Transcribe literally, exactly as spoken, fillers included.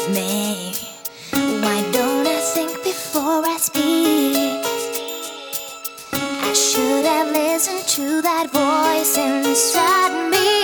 with me? Why don't I think before I speak? I should have listened to that voice inside me.